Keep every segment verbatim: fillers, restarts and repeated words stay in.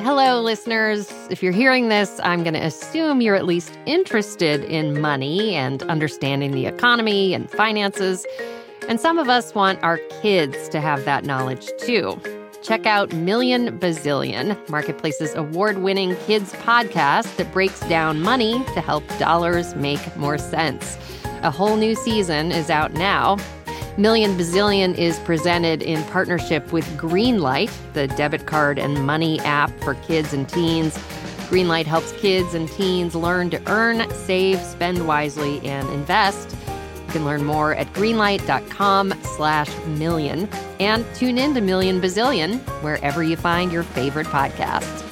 Hello, listeners. If you're hearing this, I'm going to assume you're at least interested in money and understanding the economy and finances. And some of us want our kids to have that knowledge, too. Check out Million Bazillion, Marketplace's award-winning kids podcast that breaks down money to help dollars make more sense. A whole new season is out now. Million Bazillion is presented in partnership with Greenlight, the debit card and money app for kids and teens. Greenlight helps kids and teens learn to earn, save, spend wisely, and invest. You can learn more at greenlight.com slash million. And tune in to Million Bazillion wherever you find your favorite podcasts.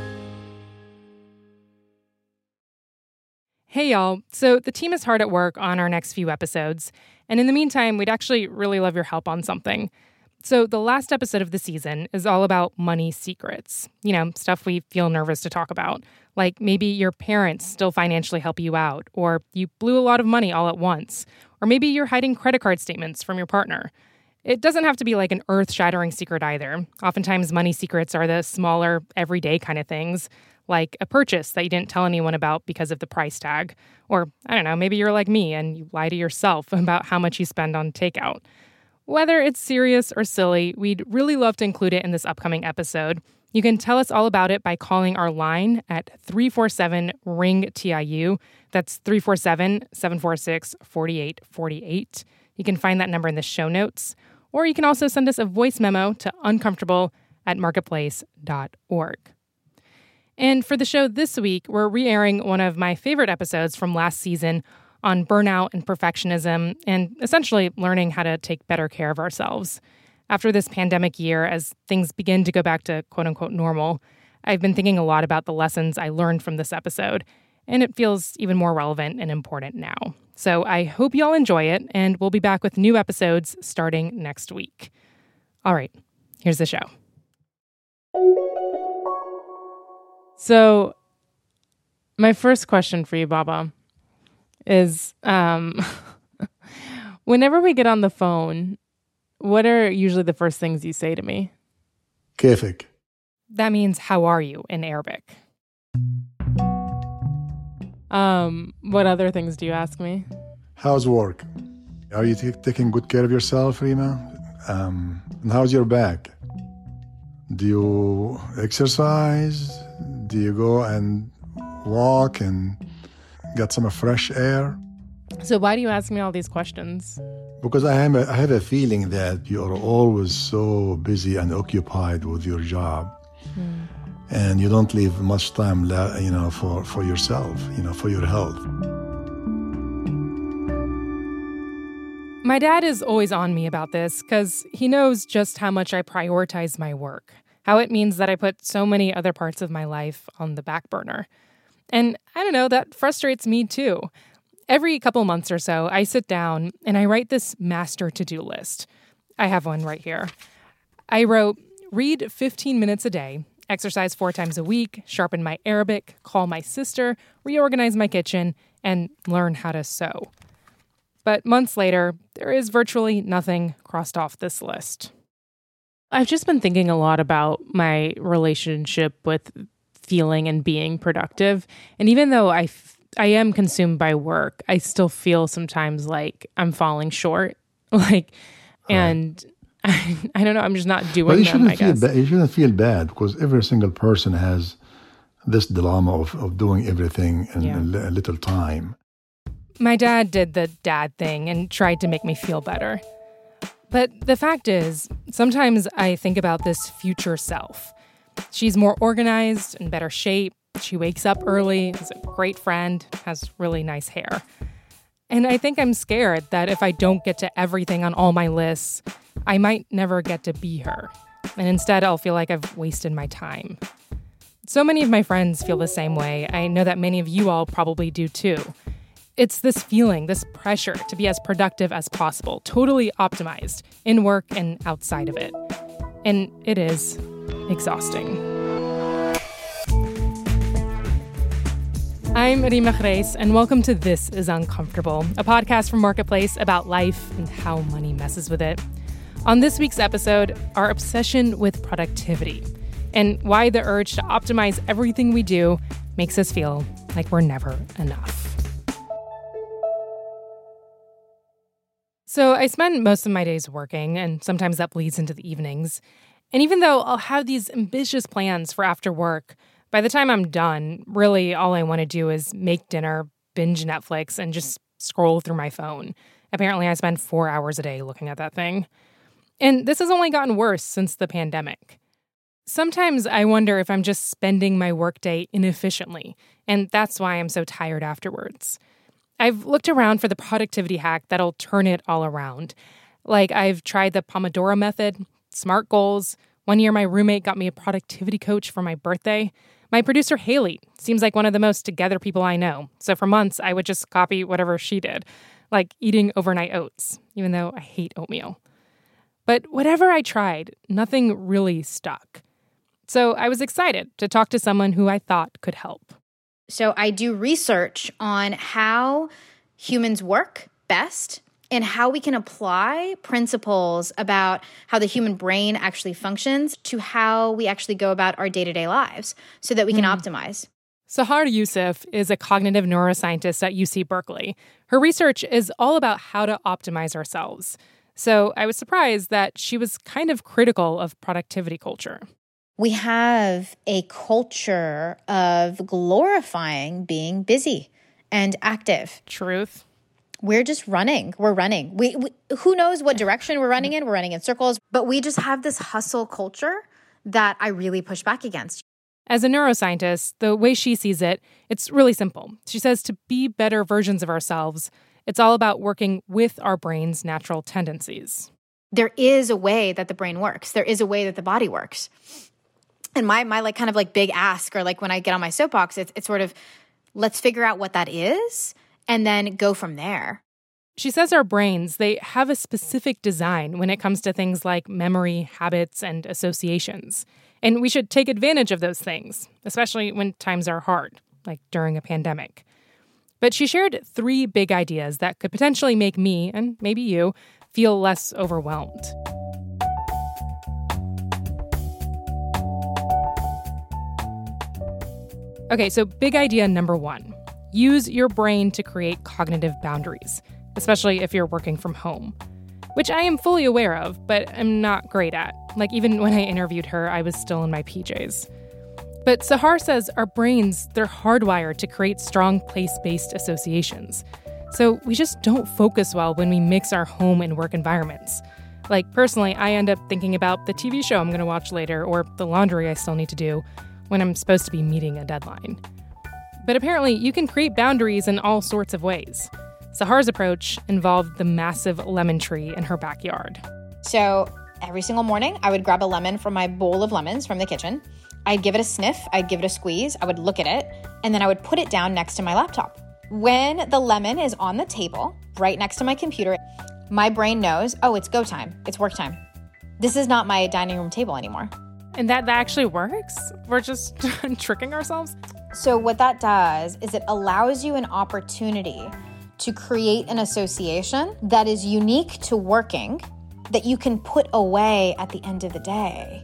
Hey, y'all. So the team is hard at work on our next few episodes. And in the meantime, we'd actually really love your help on something. So the last episode of the season is all about money secrets. You know, stuff we feel nervous to talk about. Like maybe your parents still financially help you out, or you blew a lot of money all at once, or maybe you're hiding credit card statements from your partner. It doesn't have to be like an earth-shattering secret either. Oftentimes, money secrets are the smaller, everyday kind of things, like a purchase that you didn't tell anyone about because of the price tag. Or, I don't know, maybe you're like me and you lie to yourself about how much you spend on takeout. Whether it's serious or silly, we'd really love to include it in this upcoming episode. You can tell us all about it by calling our line at three four seven, ring T I U. That's three four seven, seven four six, four eight four eight. You can find that number in the show notes. Or you can also send us a voice memo to uncomfortable at marketplace dot org. And for the show this week, we're re-airing one of my favorite episodes from last season on burnout and perfectionism and essentially learning how to take better care of ourselves. After this pandemic year, as things begin to go back to quote-unquote normal, I've been thinking a lot about the lessons I learned from this episode, and it feels even more relevant and important now. So I hope you all enjoy it, and we'll be back with new episodes starting next week. All right, here's the show. So, my first question for you, Baba, is um, whenever we get on the phone, what are usually the first things you say to me? Kefik. That means, how are you in Arabic? Um, what other things do you ask me? How's work? Are you t- taking good care of yourself, Rima? Um, and how's your back? Do you exercise? Do you go and walk and get some fresh air? So why do you ask me all these questions? Because I have a, I have a feeling that you are always so busy and occupied with your job. Mm. And you don't leave much time, you know, for, for yourself, you know, for your health. My dad is always on me about this because he knows just how much I prioritize my work, how it means that I put so many other parts of my life on the back burner. And I don't know, that frustrates me too. Every couple months or so, I sit down and I write this master to-do list. I have one right here. I wrote, read fifteen minutes a day, exercise four times a week, sharpen my Arabic, call my sister, reorganize my kitchen, and learn how to sew. But months later, there is virtually nothing crossed off this list. I've just been thinking a lot about my relationship with feeling and being productive. And even though I, f- I am consumed by work, I still feel sometimes like I'm falling short. Like, and I, I don't know, I'm just not doing but you them, I feel guess. Ba- you shouldn't feel bad because every single person has this dilemma of, of doing everything in Yeah. a, li- a little time. My dad did the dad thing and tried to make me feel better. But the fact is, sometimes I think about this future self. She's more organized, in better shape. She wakes up early, is a great friend, has really nice hair. And I think I'm scared that if I don't get to everything on all my lists, I might never get to be her. And instead, I'll feel like I've wasted my time. So many of my friends feel the same way. I know that many of you all probably do too. It's this feeling, this pressure to be as productive as possible, totally optimized in work and outside of it. And it is exhausting. I'm Rima Khreis, and welcome to This is Uncomfortable, a podcast from Marketplace about life and how money messes with it. On this week's episode, our obsession with productivity. and why the urge to optimize everything we do makes us feel like we're never enough. So I spend most of my days working, and sometimes that bleeds into the evenings. And even though I'll have these ambitious plans for after work, by the time I'm done, really all I want to do is make dinner, binge Netflix, and just scroll through my phone. Apparently, I spend four hours a day looking at that thing. And this has only gotten worse since the pandemic. Sometimes I wonder if I'm just spending my workday inefficiently, and that's why I'm so tired afterwards. I've looked around for the productivity hack that'll turn it all around. Like, I've tried the Pomodoro method, SMART goals. One year, my roommate got me a productivity coach for my birthday. My producer, Haley, seems like one of the most together people I know. So for months, I would just copy whatever she did, like eating overnight oats, even though I hate oatmeal. But whatever I tried, nothing really stuck. So I was excited to talk to someone who I thought could help. So I do research on how humans work best and how we can apply principles about how the human brain actually functions to how we actually go about our day-to-day lives so that we can mm. optimize. Sahar Yousef is a cognitive neuroscientist at U C Berkeley. Her research is all about how to optimize ourselves. So I was surprised that she was kind of critical of productivity culture. We have a culture of glorifying being busy and active. Truth. We're just running. We're running. We, we who knows what direction we're running in? We're running in circles. But we just have this hustle culture that I really push back against. As a neuroscientist, the way she sees it, it's really simple. She says to be better versions of ourselves, it's all about working with our brain's natural tendencies. There is a way that the brain works. There is a way that the body works. And my my like kind of like big ask, or like when I get on my soapbox, it's it's sort of, let's figure out what that is and then go from there. She says our brains, they have a specific design when it comes to things like memory, habits, and associations. And we should take advantage of those things, especially when times are hard, like during a pandemic. But she shared three big ideas that could potentially make me, and maybe you, feel less overwhelmed. Okay, so big idea number one. Use your brain to create cognitive boundaries, especially if you're working from home, which I am fully aware of, but I'm not great at. Like, even when I interviewed her, I was still in my P Js. But Sahar says our brains, they're hardwired to create strong place-based associations. So we just don't focus well when we mix our home and work environments. Like, personally, I end up thinking about the T V show I'm going to watch later or the laundry I still need to do when I'm supposed to be meeting a deadline. But apparently, you can create boundaries in all sorts of ways. Sahar's approach involved the massive lemon tree in her backyard. So every single morning, I would grab a lemon from my bowl of lemons from the kitchen. I'd give it a sniff, I'd give it a squeeze, I would look at it, and then I would put it down next to my laptop. When the lemon is on the table, right next to my computer, my brain knows, oh, it's go time, it's work time. This is not my dining room table anymore. And that, that actually works? We're just tricking ourselves? So what that does is it allows you an opportunity to create an association that is unique to working that you can put away at the end of the day.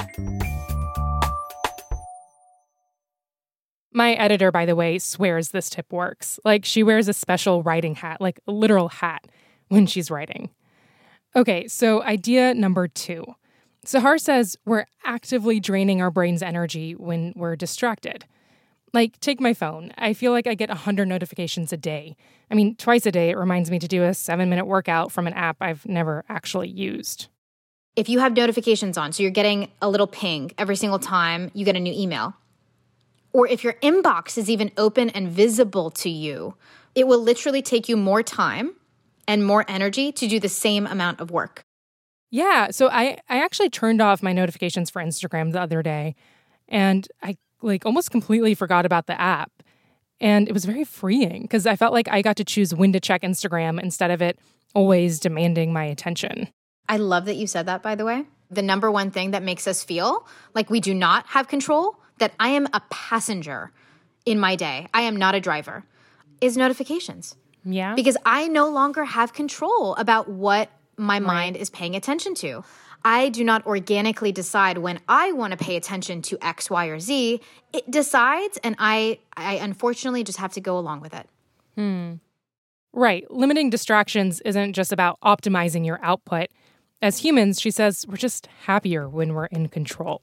My editor, by the way, swears this tip works. Like, she wears a special writing hat, like a literal hat, when she's writing. Okay, so idea number two. Sahar says we're actively draining our brain's energy when we're distracted. Like, take my phone. I feel like I get one hundred notifications a day. I mean, twice a day it reminds me to do a seven-minute workout from an app I've never actually used. If you have notifications on, so you're getting a little ping every single time you get a new email, or if your inbox is even open and visible to you, it will literally take you more time and more energy to do the same amount of work. Yeah, so I, I actually turned off my notifications for Instagram the other day, and I like almost completely forgot about the app. And it was very freeing because I felt like I got to choose when to check Instagram instead of it always demanding my attention. I love that you said that, by the way. The number one thing that makes us feel like we do not have control, that I am a passenger in my day, I am not a driver, is notifications. Yeah. Because I no longer have control about what my mind right. is paying attention to. I do not organically decide when I want to pay attention to X, Y, or Z. It decides, and I, I unfortunately just have to go along with it. Hmm. Right. Limiting distractions isn't just about optimizing your output. As humans, she says, we're just happier when we're in control.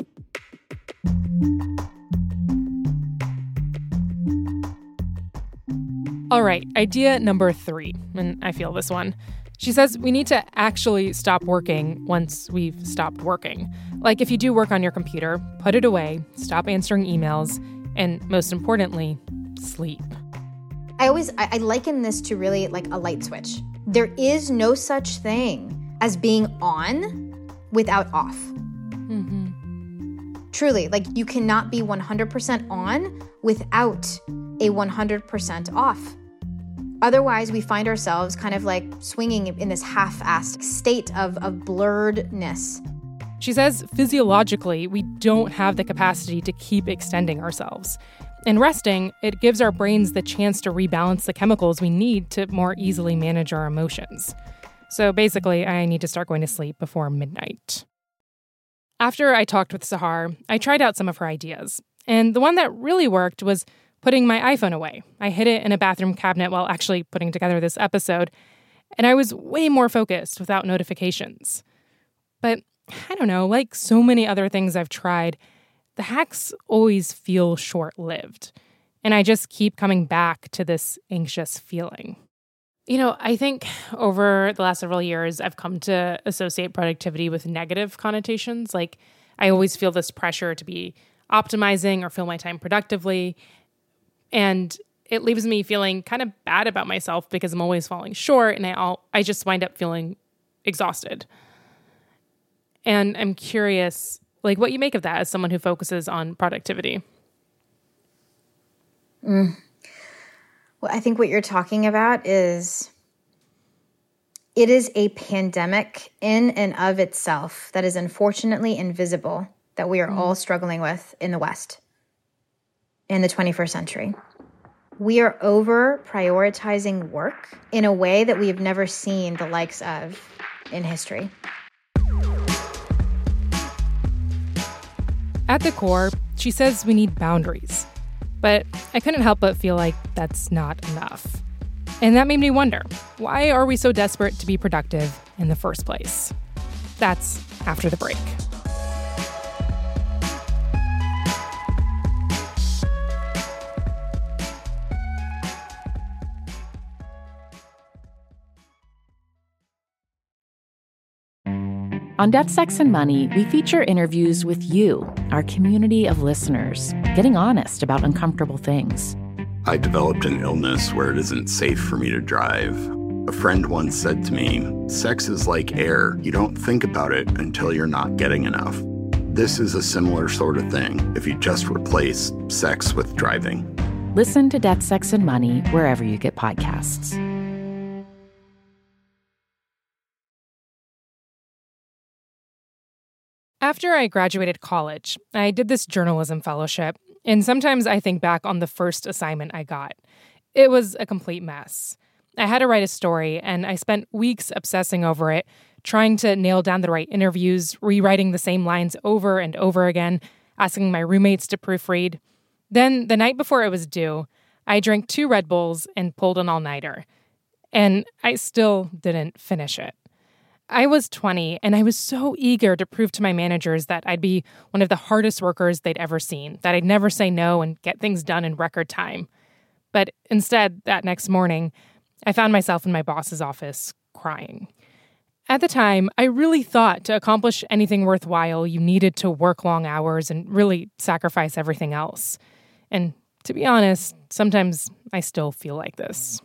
All right, idea number three, and I feel this one. She says we need to actually stop working once we've stopped working. Like if you do work on your computer, put it away, stop answering emails, and most importantly, sleep. I always, I, I liken this to really like a light switch. There is no such thing as being on without off. Mm-hmm. Truly, like you cannot be one hundred percent on without a one hundred percent off. Otherwise, we find ourselves kind of like swinging in this half-assed state of, of blurredness. She says physiologically, we don't have the capacity to keep extending ourselves. In resting, it gives our brains the chance to rebalance the chemicals we need to more easily manage our emotions. So basically, I need to start going to sleep before midnight. After I talked with Sahar, I tried out some of her ideas. And the one that really worked was putting my iPhone away. I hid it in a bathroom cabinet while actually putting together this episode, and I was way more focused without notifications. But I don't know, like so many other things I've tried, the hacks always feel short-lived, and I just keep coming back to this anxious feeling. You know, I think over the last several years, I've come to associate productivity with negative connotations. Like, I always feel this pressure to be optimizing or fill my time productively. And it leaves me feeling kind of bad about myself because I'm always falling short and I all, I just wind up feeling exhausted. And I'm curious, like, what you make of that as someone who focuses on productivity. Mm. Well, I think what you're talking about is it is a pandemic in and of itself that is unfortunately invisible that we are mm. all struggling with in the West in the twenty-first century. We are over prioritizing work in a way that we have never seen the likes of in history. At the core, she says we need boundaries. But I couldn't help but feel like that's not enough. And that made me wonder, why are we so desperate to be productive in the first place? That's after the break. On Death, Sex, and Money, we feature interviews with you, our community of listeners, getting honest about uncomfortable things. I developed an illness where it isn't safe for me to drive. A friend once said to me, sex is like air. You don't think about it until you're not getting enough. This is a similar sort of thing if you just replace sex with driving. Listen to Death, Sex, and Money wherever you get podcasts. After I graduated college, I did this journalism fellowship, and sometimes I think back on the first assignment I got. It was a complete mess. I had to write a story, and I spent weeks obsessing over it, trying to nail down the right interviews, rewriting the same lines over and over again, asking my roommates to proofread. Then, the night before it was due, I drank two Red Bulls and pulled an all-nighter. And I still didn't finish it. I was twenty, and I was so eager to prove to my managers that I'd be one of the hardest workers they'd ever seen, that I'd never say no and get things done in record time. But instead, that next morning, I found myself in my boss's office crying. At the time, I really thought to accomplish anything worthwhile, you needed to work long hours and really sacrifice everything else. And to be honest, sometimes I still feel like this.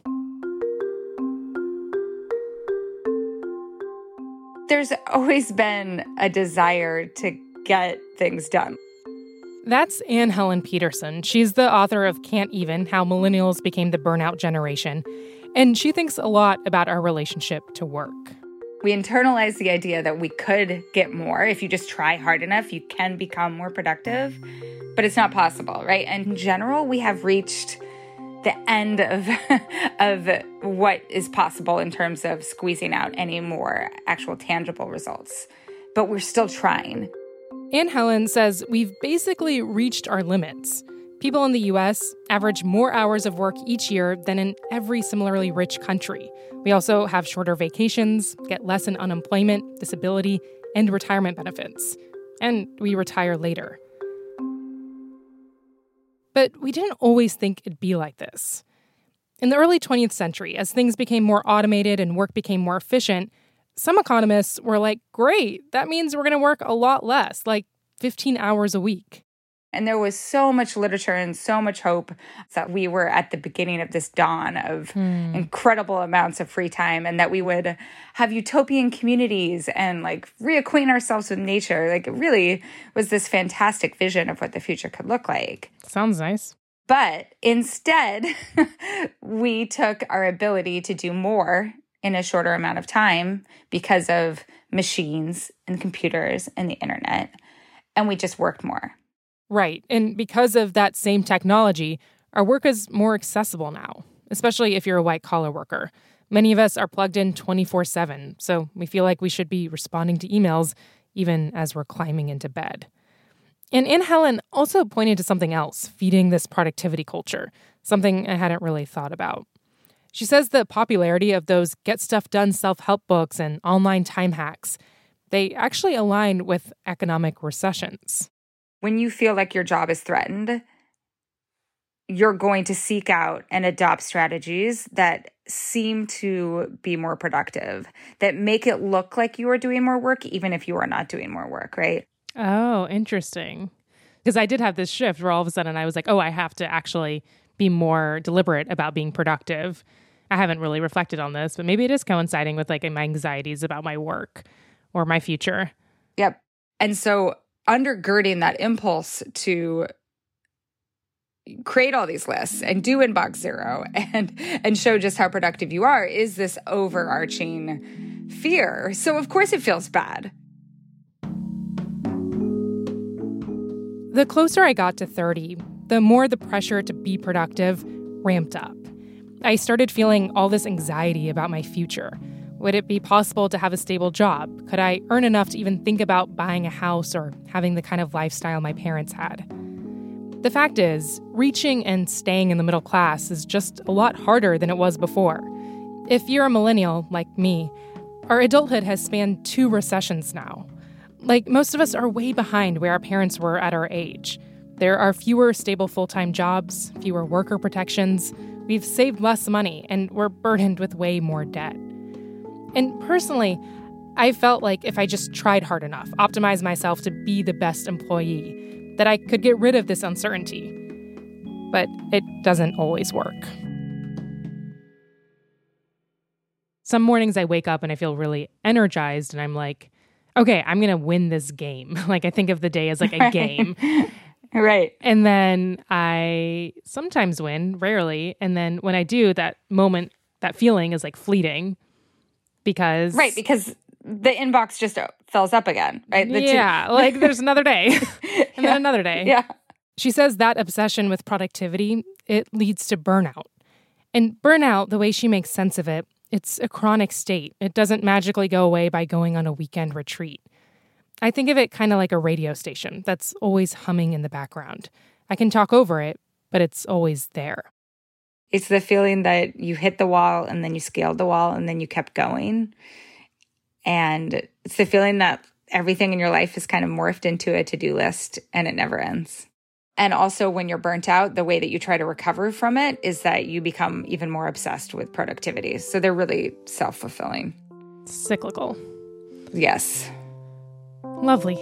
There's always been a desire to get things done. That's Anne Helen Peterson. She's the author of Can't Even, How Millennials Became the Burnout Generation. And she thinks a lot about our relationship to work. We internalize the idea that we could get more. If you just try hard enough, you can become more productive. But it's not possible, right? And in general, we have reached the end of of what is possible in terms of squeezing out any more actual tangible results. but we're still trying. Anne Helen says we've basically reached our limits. People in the U S average more hours of work each year than in every similarly rich country. We also have shorter vacations, get less in unemployment, disability, and retirement benefits. And we retire later. But we didn't always think it'd be like this. In the early twentieth century, as things became more automated and work became more efficient, some economists were like, great, that means we're going to work a lot less, like fifteen hours a week. And there was so much literature and so much hope that we were at the beginning of this dawn of hmm. incredible amounts of free time, and that we would have utopian communities and like reacquaint ourselves with nature. Like it really was this fantastic vision of what the future could look like. Sounds nice. But instead, we took our ability to do more in a shorter amount of time because of machines and computers and the internet, and we just worked more. Right. And because of that same technology, our work is more accessible now, especially if you're a white-collar worker. Many of us are plugged in twenty-four seven, so we feel like we should be responding to emails even as we're climbing into bed. And Anne Helen also pointed to something else feeding this productivity culture, something I hadn't really thought about. She says the popularity of those get-stuff-done self-help books and online time hacks, they actually align with economic recessions. When you feel like your job is threatened, you're going to seek out and adopt strategies that seem to be more productive, that make it look like you are doing more work, even if you are not doing more work, right? Oh, interesting. Because I did have this shift where all of a sudden I was like, oh, I have to actually be more deliberate about being productive. I haven't really reflected on this, but maybe it is coinciding with like my anxieties about my work or my future. Yep. And so undergirding that impulse to create all these lists and do inbox zero and and show just how productive you are is this overarching fear. So of course it feels bad. The closer I got to thirty, the more the pressure to be productive ramped up. I started feeling all this anxiety about my future. Would it be possible to have a stable job? Could I earn enough to even think about buying a house or having the kind of lifestyle my parents had? The fact is, reaching and staying in the middle class is just a lot harder than it was before. If you're a millennial, like me, our adulthood has spanned two recessions now. Like, most of us are way behind where our parents were at our age. There are fewer stable full-time jobs, fewer worker protections, we've saved less money, and we're burdened with way more debt. And personally, I felt like if I just tried hard enough, optimized myself to be the best employee, that I could get rid of this uncertainty. But it doesn't always work. Some mornings I wake up and I feel really energized and I'm like, okay, I'm going to win this game. Like I think of the day as like a right. game. Right. And then I sometimes win, rarely. And then when I do, that moment, that feeling is like fleeting. Because right, because the inbox just fills up again, right? The yeah, two- like there's another day and yeah. then another day. Yeah. She says that obsession with productivity, it leads to burnout. And burnout, the way she makes sense of it, it's a chronic state. It doesn't magically go away by going on a weekend retreat. I think of it kind of like a radio station that's always humming in the background. I can talk over it, but it's always there. It's the feeling that you hit the wall and then you scaled the wall and then you kept going. And it's the feeling that everything in your life is kind of morphed into a to-do list and it never ends. And also when you're burnt out, the way that you try to recover from it is that you become even more obsessed with productivity. So they're really self-fulfilling. Cyclical. Yes. Lovely.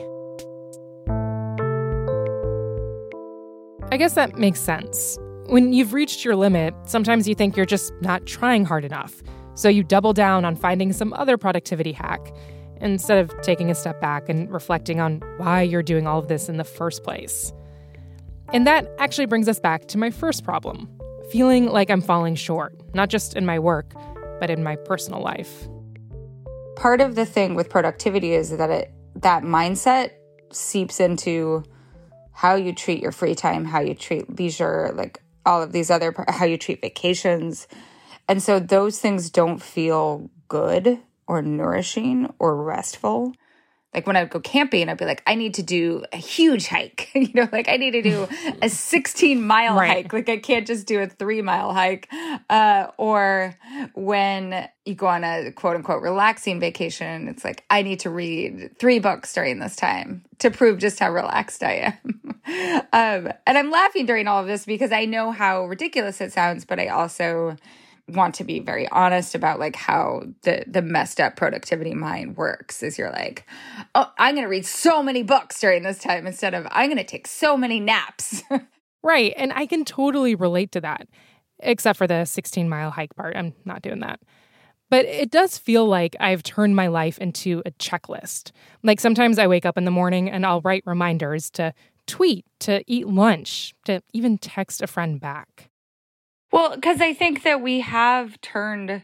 I guess that makes sense. When you've reached your limit, sometimes you think you're just not trying hard enough. So you double down on finding some other productivity hack instead of taking a step back and reflecting on why you're doing all of this in the first place. And that actually brings us back to my first problem, feeling like I'm falling short, not just in my work, but in my personal life. Part of the thing with productivity is that it, that mindset seeps into how you treat your free time, how you treat leisure, like all of these other, how you treat vacations. And so those things don't feel good or nourishing or restful. Like when I would go camping, I'd be like, I need to do a huge hike. you know, like I need to do a sixteen mile Right. hike. Like I can't just do a three mile hike. Uh, or when you go on a quote unquote relaxing vacation, it's like, I need to read three books during this time to prove just how relaxed I am. um, and I'm laughing during all of this because I know how ridiculous it sounds, but I also want to be very honest about like how the the messed up productivity mind works. Is you're like, oh, I'm going to read so many books during this time instead of I'm going to take so many naps. Right. And I can totally relate to that, except for the sixteen mile hike part. I'm not doing that. But it does feel like I've turned my life into a checklist. Like sometimes I wake up in the morning and I'll write reminders to tweet, to eat lunch, to even text a friend back. Well, because I think that we have turned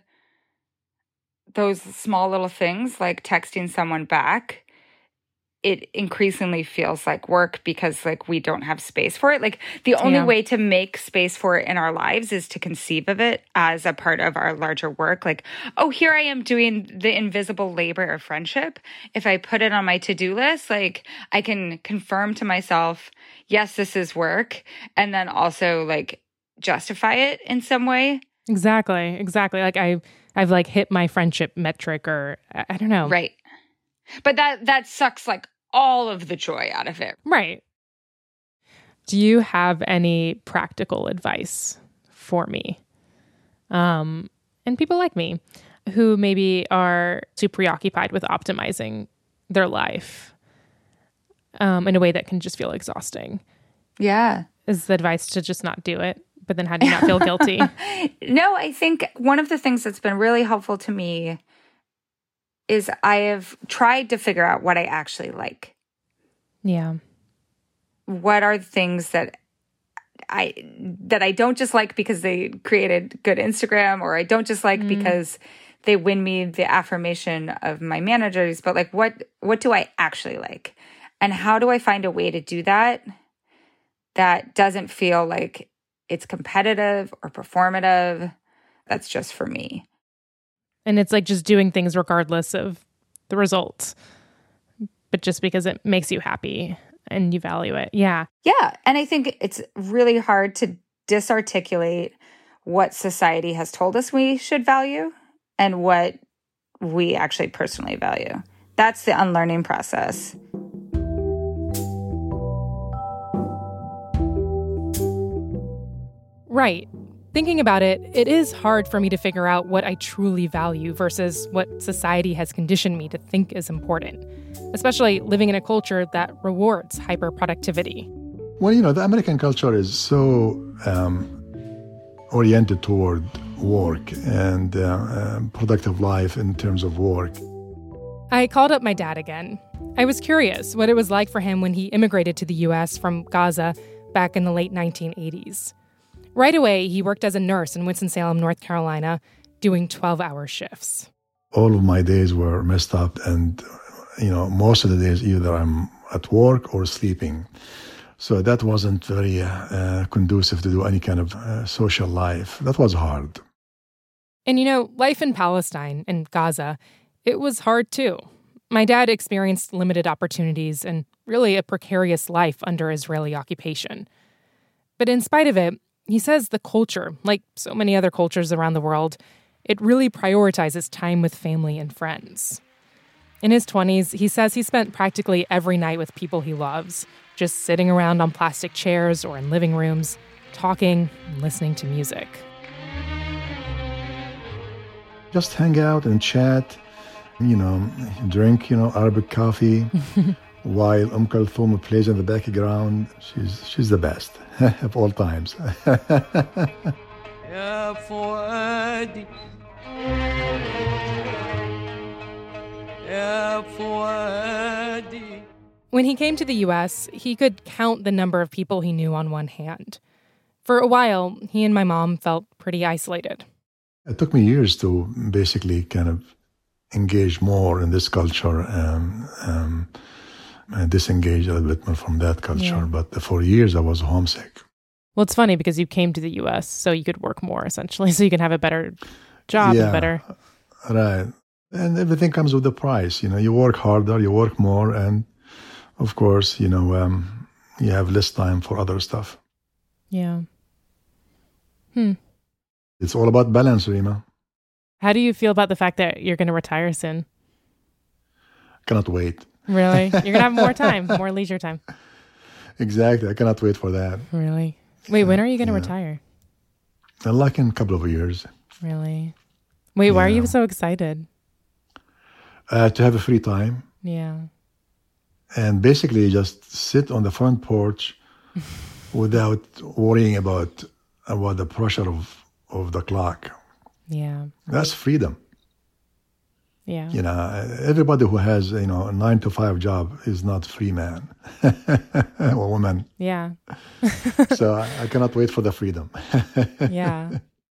those small little things like texting someone back, it increasingly feels like work because like we don't have space for it. Like the only Yeah. way to make space for it in our lives is to conceive of it as a part of our larger work. Like, oh, here I am doing the invisible labor of friendship. If I put it on my to-do list, like I can confirm to myself, yes, this is work. And then also like justify it in some way. Exactly. Exactly. Like I, I've like hit my friendship metric or I, I don't know. Right. But that that sucks like all of the joy out of it. Right. Do you have any practical advice for me? Um, and people like me who maybe are too preoccupied with optimizing their life um, in a way that can just feel exhausting. Yeah. Is the advice to just not do it? But then how do you not feel guilty? No, I think one of the things that's been really helpful to me is I have tried to figure out what I actually like. Yeah. What are the things that I that I don't just like because they created good Instagram, or I don't just like mm. because they win me the affirmation of my managers, but like what what do I actually like? And how do I find a way to do that that doesn't feel like it's competitive or performative? That's just for me. And it's like just doing things regardless of the results, but just because it makes you happy and you value it. Yeah. Yeah. And I think it's really hard to disarticulate what society has told us we should value and what we actually personally value. That's the unlearning process. Right. Thinking about it, it is hard for me to figure out what I truly value versus what society has conditioned me to think is important, especially living in a culture that rewards hyperproductivity. Well, you know, the American culture is so um, oriented toward work and uh, uh, productive life in terms of work. I called up my dad again. I was curious what it was like for him when he immigrated to the U S from Gaza back in the late nineteen eighties. Right away, he worked as a nurse in Winston-Salem, North Carolina, doing twelve-hour shifts. All of my days were messed up, and, you know, most of the days either I'm at work or sleeping. So that wasn't very uh, conducive to do any kind of uh, social life. That was hard. And, you know, life in Palestine and Gaza, it was hard too. My dad experienced limited opportunities and really a precarious life under Israeli occupation. But in spite of it, he says the culture, like so many other cultures around the world, it really prioritizes time with family and friends. In his twenties, he says he spent practically every night with people he loves, just sitting around on plastic chairs or in living rooms, talking and listening to music. Just hang out and chat, you know, drink, you know, Arabic coffee, while Umm Kulthum plays in the background. She's she's the best of all times. When he came to the U S, he could count the number of people he knew on one hand. For a while, he and my mom felt pretty isolated. It took me years to basically kind of engage more in this culture um, um, and disengage a little bit more from that culture. Yeah. But for years, I was homesick. Well, it's funny because you came to the U S so you could work more, essentially, so you can have a better job yeah, and better... Right. And everything comes with a price. You know, you work harder, you work more, and of course, you know, um, you have less time for other stuff. Yeah. Hmm. It's all about balance, Rima. How do you feel about the fact that you're going to retire soon? Cannot wait. Really? You're going to have more time, more leisure time. Exactly. I cannot wait for that. Really? Wait, when are you going to Yeah. retire? And like in a couple of years. Really? Wait, why are Yeah. you so excited? Uh, to have a free time Yeah. and basically just sit on the front porch without worrying about about the pressure of, of the clock. Yeah. That's freedom. Yeah. You know, everybody who has, you know, a nine to five job is not free man or woman. Yeah. So I, I cannot wait for the freedom. Yeah.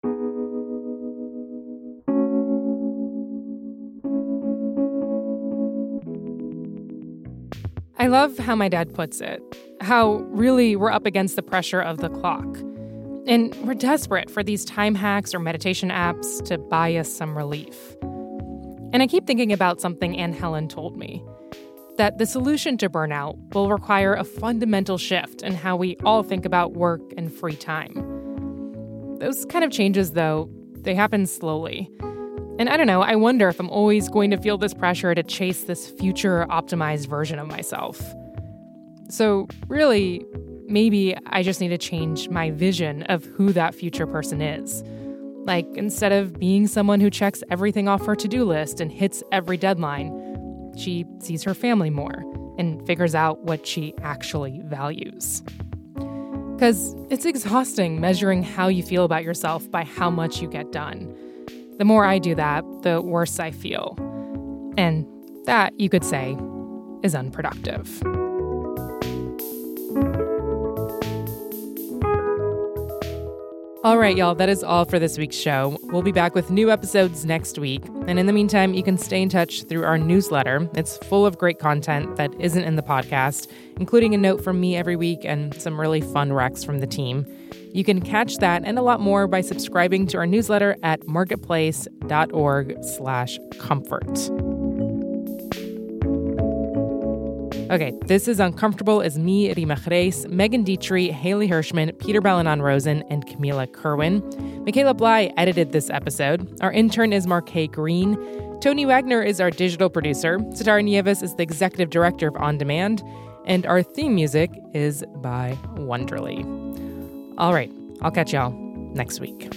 I love how my dad puts it, how really we're up against the pressure of the clock. And we're desperate for these time hacks or meditation apps to buy us some relief. And I keep thinking about something Anne Helen told me, that the solution to burnout will require a fundamental shift in how we all think about work and free time. Those kind of changes, though, they happen slowly. And I don't know, I wonder if I'm always going to feel this pressure to chase this future optimized version of myself. So really, maybe I just need to change my vision of who that future person is. Like, instead of being someone who checks everything off her to-do list and hits every deadline, she sees her family more and figures out what she actually values. Because it's exhausting measuring how you feel about yourself by how much you get done. The more I do that, the worse I feel. And that, you could say, is unproductive. All right, y'all, that is all for this week's show. We'll be back with new episodes next week. And in the meantime, you can stay in touch through our newsletter. It's full of great content that isn't in the podcast, including a note from me every week and some really fun recs from the team. You can catch that and a lot more by subscribing to our newsletter at marketplace.org slash comfort. Okay, this is Uncomfortable as me, Rima Chreis, Megan Dietrich, Haley Hirschman, Peter Balanon-Rosen, and Camila Kerwin. Michaela Bly edited this episode. Our intern is Marquet Green. Tony Wagner is our digital producer. Sitara Nieves is the executive director of On Demand. And our theme music is by Wonderly. All right, I'll catch y'all next week.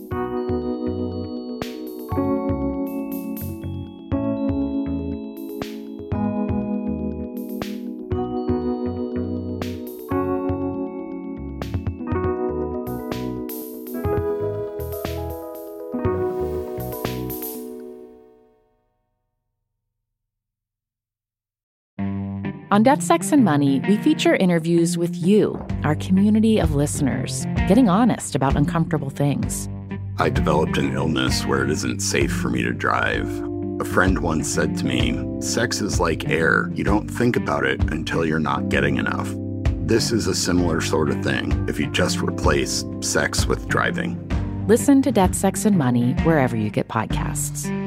On Death, Sex, and Money, we feature interviews with you, our community of listeners, getting honest about uncomfortable things. I developed an illness where it isn't safe for me to drive. A friend once said to me, sex is like air. You don't think about it until you're not getting enough. This is a similar sort of thing if you just replace sex with driving. Listen to Death, Sex, and Money wherever you get podcasts.